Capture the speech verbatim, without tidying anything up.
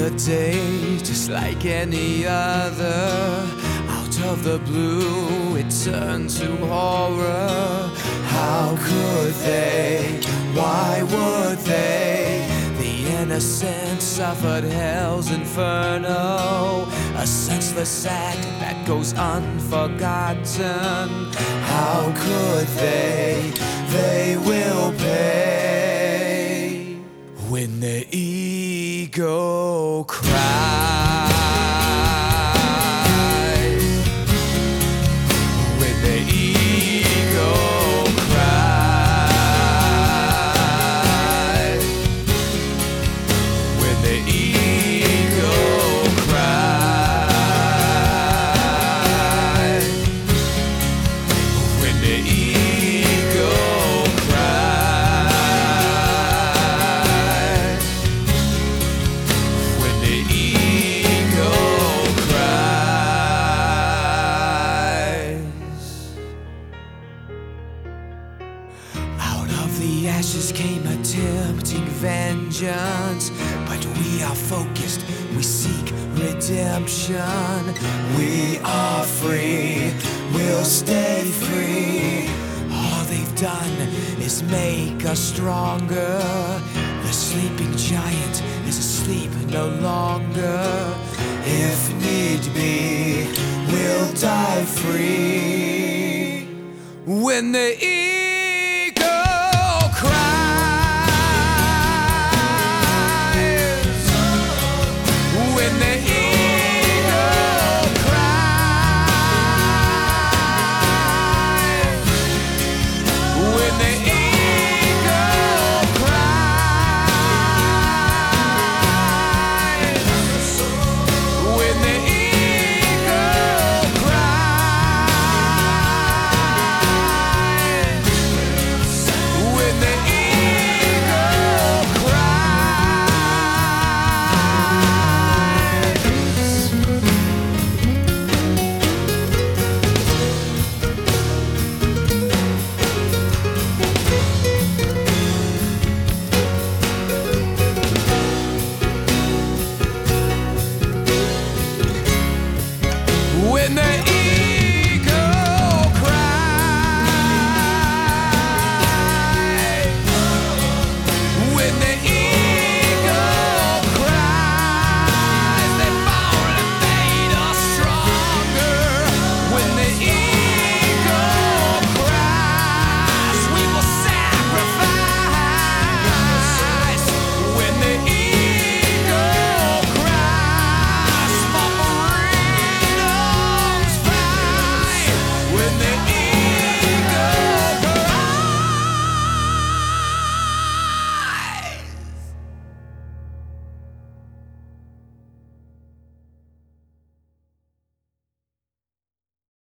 Another day, just like any other. Out of the blue, it turned to horror. How could they? Why would they? The innocent suffered hell's inferno, a senseless act that goes unforgotten. How could they? They will pay when the ego cries. When the ego cries. When the ego cries. When the ego cries. When the ego cries. Out of the ashes came a tempting vengeance, but we are focused, we seek redemption. We are free, we'll stay free. All they've done is make us stronger. The sleeping giant is asleep no longer. If need be, we'll die free when the